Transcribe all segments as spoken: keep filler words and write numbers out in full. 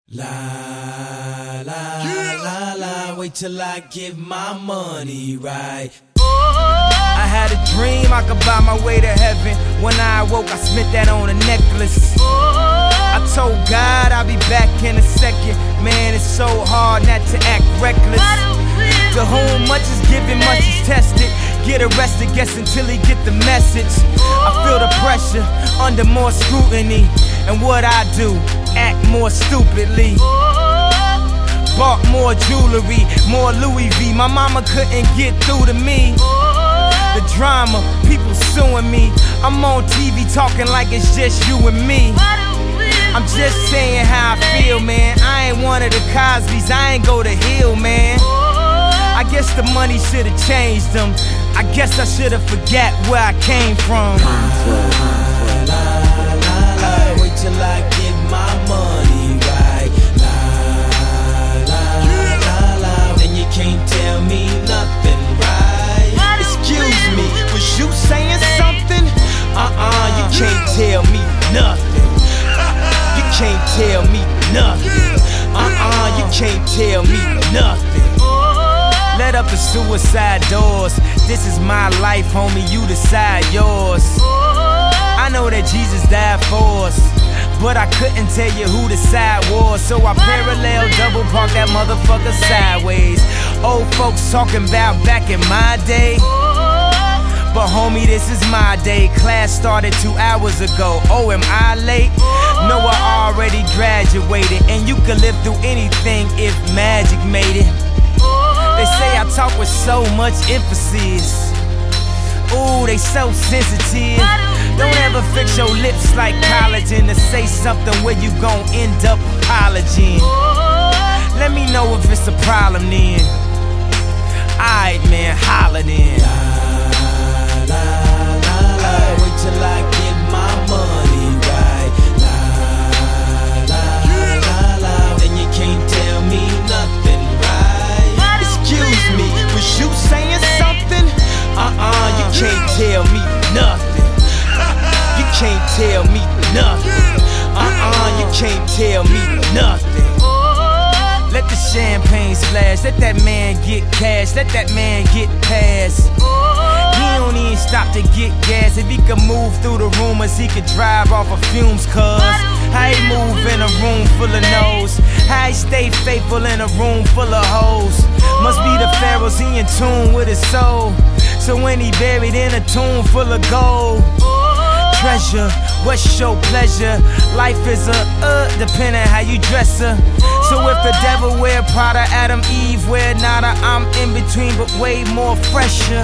La la yeah. la la, wait till I get my money right. I had a dream I could buy my way to heaven. When I awoke, I spent that on a necklace. I told God I'll be back in a second. Man, it's so hard not to act reckless. To whom much is given, much is tested. Get arrested, guess until he get the message. I feel the pressure, under more scrutiny. And what I do, act more stupidly. Bought more jewelry, more Louis V. My mama couldn't get through to me. The drama, people suing me. I'm on T V talking like it's just you and me. I'm just saying how I feel, man. I ain't one of the Cosbys, I ain't go to Hill, man. I guess the money should've changed them. I guess I should've forgot where I came from. Wait till I get my money right. La la la la. Then you can't tell me nothing, right? Excuse me, was you saying something? Uh-uh, you can't tell me nothing. You can't tell me nothing. Uh-uh, you can't tell me nothing. Let up the suicide doors. This is my life, homie, you decide yours. I know that Jesus died for us, but I couldn't tell you who the side was. So I parallel double park that motherfucker sideways. Old folks talking about back in my day, but homie, this is my day. Class started two hours ago. Oh, am I late? No, I already graduated. And you could live through anything if magic made it. They say I talk with so much emphasis. Ooh, they so sensitive. Don't ever fix your lips like collagen to say something where you gon' end up apologizing. Let me know if it's a problem then. Alright, man, holla then. La, la, la, la. Wait till I get my money right. La, la, la, la. Then you can't tell me nothing, right? Excuse me, was you saying something? Uh-uh, you can't tell me nothing. You can't tell me nothing. Uh-uh, you can't tell me nothing. Let the champagne splash, let that man get cash, let that man get past. He don't even stop to get gas. If he could move through the rumors, he could drive off of fumes, cuz how he move in a room full of no's, how he stay faithful in a room full of hoes. Must be the pharaohs, he in tune with his soul. So when he buried in a tomb full of gold, treasure, what's your pleasure? Life is a uh, depending how you dress her. So if the devil wear Prada, Adam, Eve wear nada, I'm in between but way more fresher,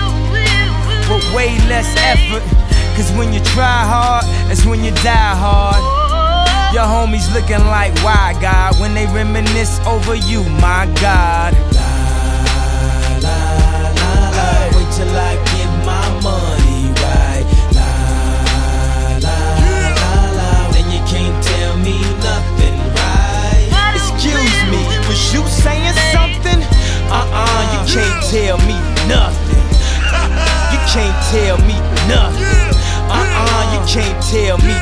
with way less effort. Cause when you try hard, that's when you die hard. Your homies looking like, why God? When they reminisce over you, my God. La, la, la, la. Wait till I get my money right. La, la, la, la. Then you can't tell me nothing, right? Excuse me, was you saying something? Uh-uh, you can't tell me nothing. You can't tell me nothing. Uh-uh, you can't tell me